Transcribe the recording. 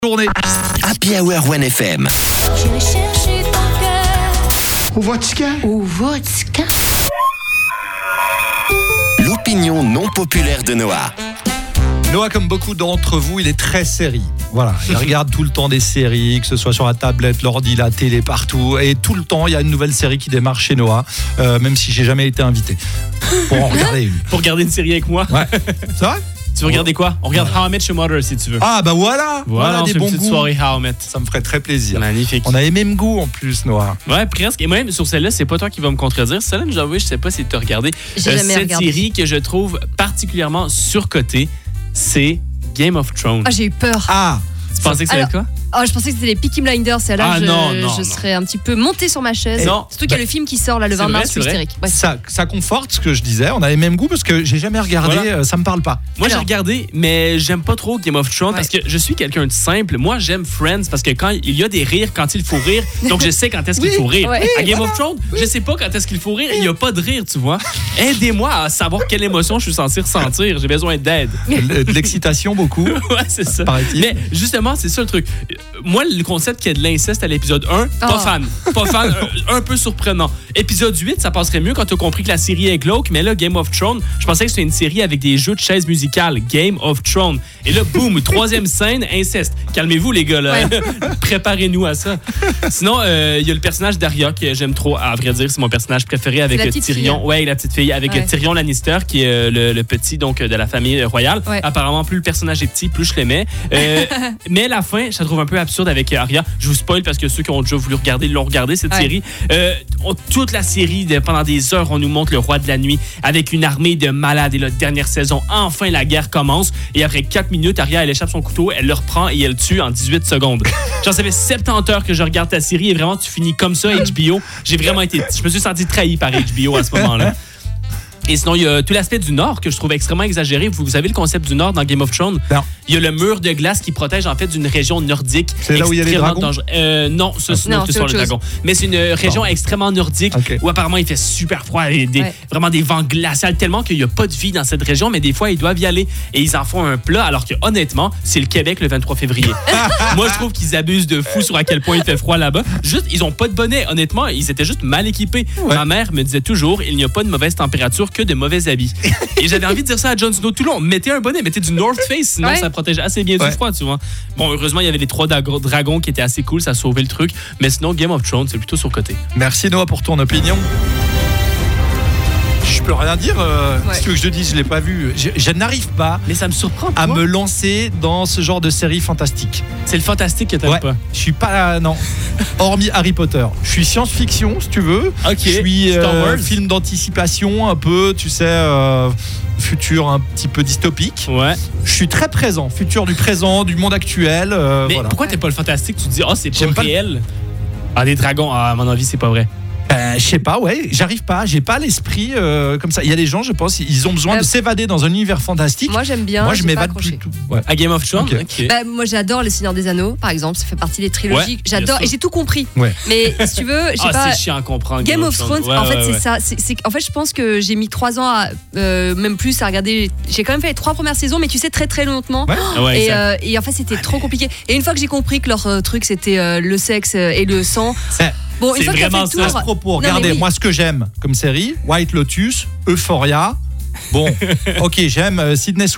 Journée. Happy Hour 1FM. J'irai chercher ton cœur. Au vodka. Au vodka. L'opinion non populaire de Noah. Noah, comme beaucoup d'entre vous, il est très série. Voilà, il regarde tout le temps des séries, que ce soit sur la tablette, l'ordi, la télé, partout. Et tout le temps, il y a une nouvelle série qui démarre chez Noah, même si j'ai jamais été invité. Pour en regarder une. Pour regarder une série avec moi. Ouais. C'est vrai? Tu veux regarder quoi? On regarde How I Met Your Mother si tu veux. Ah bah voilà, Voilà, on des fait bons une petite goûts. soirée How I Met. Ça me ferait très plaisir. Magnifique. On a les mêmes goûts en plus, Noah. Ouais, presque. Et même sur celle-là, c'est pas toi qui vas me contredire. Celle-là, j'avoue, je sais pas si tu as regardé. J'ai jamais cette regardé. série que je trouve particulièrement surcotée, c'est Game of Thrones. Ah, j'ai eu peur. Ah, Tu pensais que ça allait être quoi? Oh, je pensais que c'était les Peaky Blinders. Et là, Ah, non, je serais un petit peu montée sur ma chaise. Non. Surtout qu'il y a le film qui sort là, le C'est 20 vrai, mars, je c'est suis vrai. hystérique. Ouais. ça conforte ce que je disais. On a les mêmes goûts parce que j'ai jamais regardé, Voilà. ça me parle pas. Moi, j'ai Alors. regardé, mais j'aime pas trop Game of Thrones Ouais. parce que je suis quelqu'un de simple. Moi, j'aime Friends parce que quand il y a des rires, quand il faut rire, donc je sais quand est-ce qu'il faut rire. Ouais. À Game of Thrones, je sais pas quand est-ce qu'il faut rire. Il y a pas de rire, tu vois. Aidez-moi à savoir quelle émotion je suis censé ressentir. J'ai besoin d'aide. De l'excitation beaucoup, Ouais, c'est ça. paraît-il. Mais justement, c'est ça le truc. Moi, le concept qu'il y a de l'inceste à l'épisode 1, pas Oh. fan. Pas fan, un peu surprenant. Épisode 8, ça passerait mieux quand tu as compris que la série est glauque, mais là, Game of Thrones, je pensais que c'était une série avec des jeux de chaises musicales. Game of Thrones. Et là, boum, troisième scène, inceste. Calmez-vous, les gars, là. Préparez-nous à ça. Sinon, il y a le personnage d'Arya que j'aime trop, à vrai dire. C'est mon personnage préféré avec la petite Tyrion. fille. Ouais, la petite fille. Avec Ouais. Tyrion Lannister, qui est le petit donc, de la famille royale. Ouais. Apparemment, plus le personnage est petit, plus je l'aimais. Mais la fin, je la trouve un peu absurde avec Arya. Je vous spoil parce que ceux qui ont déjà voulu regarder l'ont regardé, cette Ouais. série. Toute la série, pendant des heures, on nous montre le roi de la nuit avec une armée de malades. Et la dernière saison, enfin, la guerre commence. Et après 4 minutes, Arya, elle échappe son couteau, elle le reprend et elle le tue en 18 secondes. Genre, ça fait 70 heures que je regarde ta série et vraiment, tu finis comme ça, HBO. Je me suis senti trahi par HBO à ce moment-là. Et sinon, il y a tout l'aspect du Nord que je trouve extrêmement exagéré. Vous savez le concept du Nord dans Game of Thrones? Non. Il y a le mur de glace qui protège en fait d'une région nordique. C'est là où il y a les extrêmement dragons? Non, ça c'est Non, non plus c'est sur autre les chose. dragons. Mais c'est une région extrêmement nordique Ok. où apparemment il fait super froid et Ouais. vraiment des vents glaciaux tellement qu'il n'y a pas de vie dans cette région, mais des fois ils doivent y aller et ils en font un plat alors que honnêtement, c'est le Québec le 23 février. Moi je trouve qu'ils abusent de fou sur à quel point il fait froid là-bas. Juste, ils ont pas de bonnet. Honnêtement, ils étaient juste mal équipés. Ouais. Ma mère me disait toujours, il n'y a pas de mauvaise température que de mauvais habits. Et j'avais envie de dire ça à Jon Snow tout le long. Mettez un bonnet, mettez du North Face, sinon Ouais. ça protège assez bien Ouais. du froid, tu vois. Bon, heureusement, il y avait les 3 dragons qui étaient assez cool, ça a sauvé le truc. Mais sinon, Game of Thrones, c'est plutôt surcoté. Merci Noah pour ton opinion. Je peux rien dire. Ouais. Si tu veux que je te dise, je l'ai pas vu. Je n'arrive pas Mais ça me surprend. à toi. me lancer dans ce genre de série fantastique. C'est le fantastique que t'aimes Ouais. pas. Je suis pas non. Hormis Harry Potter, je suis science-fiction si tu veux. Ok. Je suis Star Wars. film d'anticipation un peu, tu sais, futur un petit peu dystopique. Ouais. Je suis très présent, futur du présent, du monde actuel. Mais Voilà. pourquoi t'es pas le fantastique? Tu te dis, oh, c'est J'aime pas pas réel. Ah, des dragons, à mon avis, c'est pas vrai. Je sais pas, ouais, j'arrive pas, j'ai pas l'esprit comme ça. Il y a des gens, je pense, ils ont besoin de s'évader dans un univers fantastique. Moi, j'aime bien. Moi, je j'ai pas m'évade accroché. plus tout. Ouais. À Game of Thrones? Ok. Ok. Bah, moi, j'adore Les Seigneurs des Anneaux, par exemple. Ça fait partie des trilogies. Ouais, J'adore bien et sûr. j'ai tout compris. Ouais. Mais si tu veux, j'ai Ah, pas. c'est chiant à comprendre. Game of Thrones, Ouais, en fait, ouais, c'est ouais. ça. En fait, je pense que j'ai mis 3 ans, même plus, à regarder. J'ai quand même fait les 3 premières saisons, mais tu sais, très très lentement. Ouais. Ah ouais, Et, exact. et en fait, c'était trop compliqué. Et une fois que j'ai compris que leur truc, c'était le sexe et le sang. C'est- Bon, une C'est fois que t'as fait vraiment le ça. tour. À ce propos, Non, regardez, mais oui. moi ce que j'aime comme série, White Lotus, Euphoria. Bon, ok, j'aime Sydney